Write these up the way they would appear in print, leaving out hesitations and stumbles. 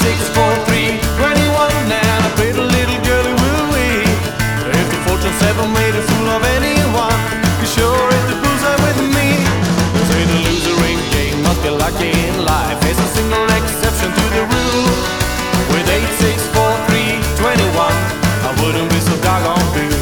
864-321. Now I played a little girlie woo-wee. If the fortune's ever made a fool of anyone, you sure hit the bullseye with me. They say the loser in game must be lucky in life. There's a single exception to the rule. With 864-321, I wouldn't be so doggone blue.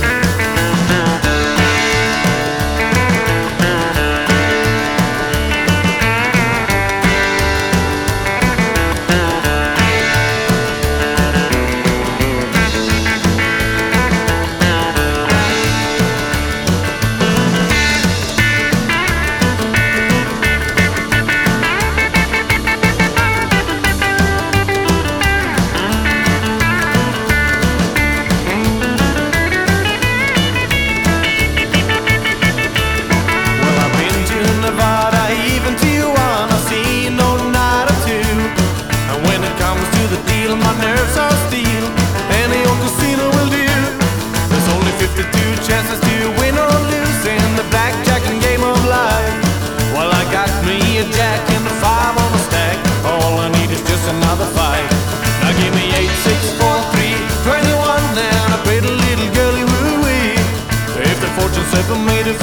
My nerves are steel, any old casino will do. There's only 52 chances to win or lose in the blackjack and game of life. Well, I got me a jack and a 5 on the stack. All I need is just another fight. Now give me 864-321. Now I played a little girlie woo-wee. If the fortune's ever made a